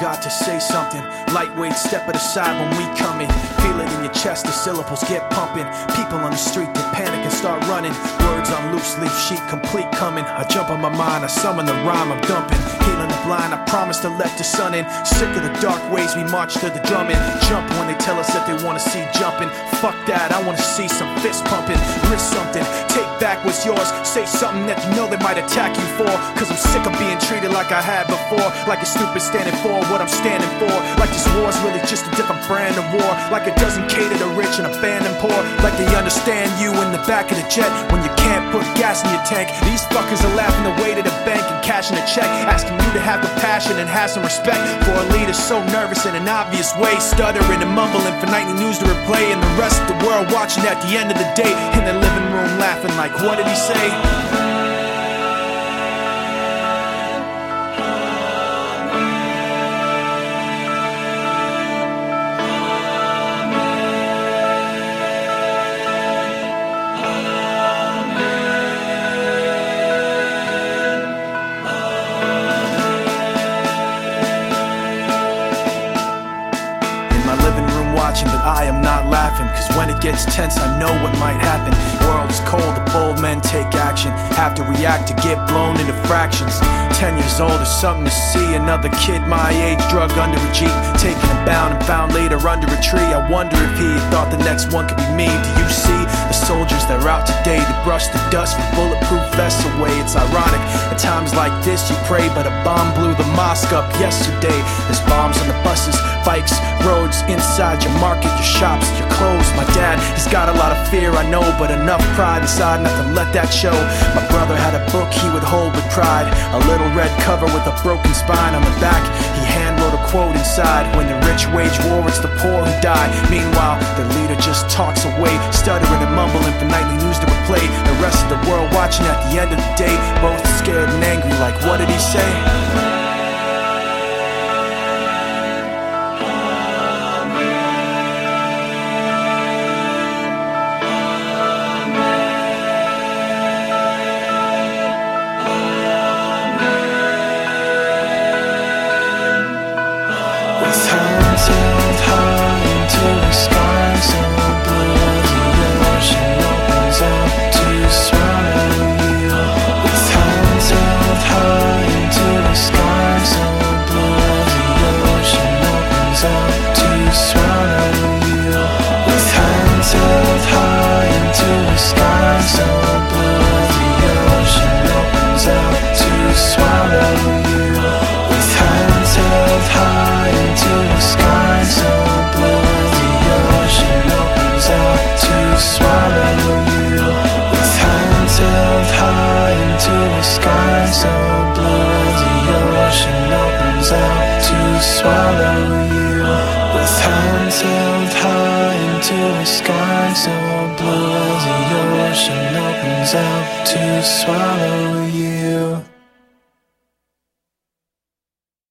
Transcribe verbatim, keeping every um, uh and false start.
got to say something. Lightweight, step it aside when we come in. Feel it in your chest, the syllables get pumping. People on the street, they panic and start running. Words on loose leaf sheet, complete coming. I jump on my mind, I summon the rhyme, I'm dumping. Healing the blind, I promise to let the sun in. Sick of the dark ways, we march to the drumming. Jump when they tell us that they wanna see jumping. Fuck that, I wanna see some fist pumping. Risk something, take back what's yours. Say something that you know they might attack you for. Cause I'm sick of being treated like I had before. Like a stupid standing for what I'm standing for. Like this war's really just a different brand of war. Like it doesn't cater to rich and abandon poor. Like they understand you in the back of the jet when you can't put gas in your tank. These fuckers are laughing away to the bank and cashing a check, asking you to have compassion and have some respect for a leader so nervous in an obvious way, stuttering and mumbling for nightly news to replay, and the rest of the world watching at the end of the day in their living room laughing like, what did he say? Watching, but I am not laughing, cause when it gets tense I know what might happen. World is cold, the bold men take action, have to react to get blown into fractions. Ten years old is something to see, another kid my age drug under a jeep, taken and bound and found later under a tree. I wonder if he thought the next one could be me. Do you see the soldiers that are out today to brush the dust from bulletproof vests away? It's ironic, at times like this you pray, but a bomb blew the mosque up yesterday. There's bombs on the buses, bikes, roads, inside your market, your shops, your clothes. My dad, he's got a lot of fear, I know, but enough pride inside not to let that show. My brother had a book he would hold with pride, a little red cover with a broken spine on the back. He hand wrote a quote inside, when the rich wage war, it's the poor who die. Meanwhile, the leader just talks away, stuttering and mumbling for nightly news to replay. The rest of the world watching at the end of the day, both scared and angry like, what did he say? Hands held high into the sky so blue, the ocean opens up to swallow you. With hands held high into the sky so blue, the ocean opens up to swallow you. With hands held high into the sky so blue, the ocean opens up to swallow you. With hands held high into the sky so blue, the ocean opens up to swallow you. With hands held high into the sky so blue, the ocean opens up to swallow you. With hands held high into the sky so blue, the ocean opens up to swallow you.